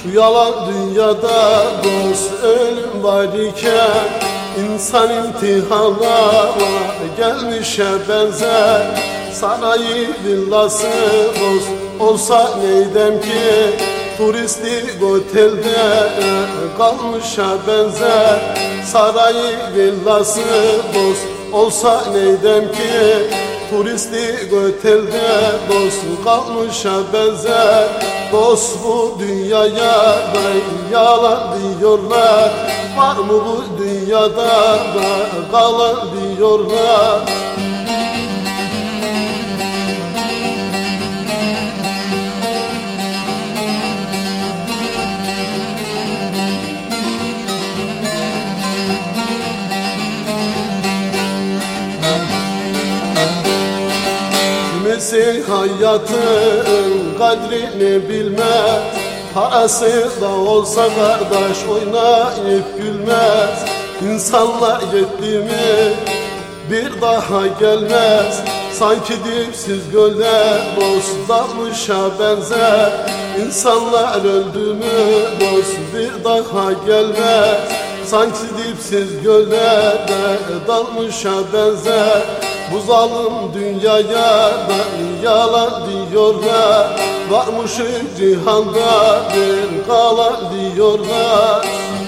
Şu yalan dünyada dost ölüm var iken, İnsan imtihanlara gelmişe benzer. Sanayi villası dost olsa neydem ki, turistik otelde kalmışa benzer. Saray villası dost olsa neydem ki, turistik otelde dost kalmışa benzer. Dost bu dünyaya da yalan diyorlar, var mı bu dünyada da kalan diyorlar. Kimisi hayatın kadrini bilmez, parası da olsa kardeş oynayıp gülmez. İnsanlar yetti mi bir daha gelmez, sanki dipsiz göle dost dalmışa benzer. İnsanlar öldü mü dost bir daha gelmez, sanki dipsiz göle dalmışa benzer. Bu zalim dünyaya da yalan diyorlar, varmış cihanda bir kalan diyorlar.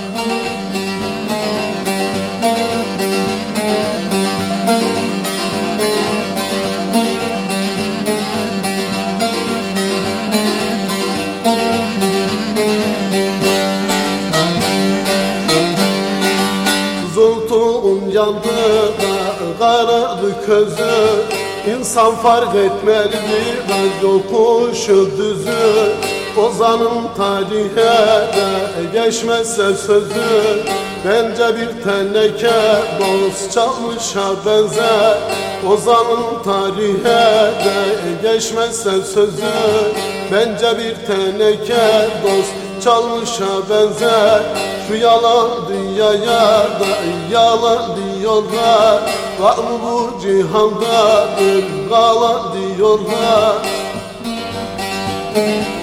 Zultun yandı da karardı közü, İnsan fark etmeli biraz yokuşu düzü. Ozan'ın tarihe de geçmezse sözü, bence bir teneke dost çalmışa benzer. Ozan'ın tarihe de geçmezse sözü, bence bir teneke dost çalmışa benzer. Şu yalan dünyaya da yalan diyorlar, var mı bu cihanda bir kalan diyorlar.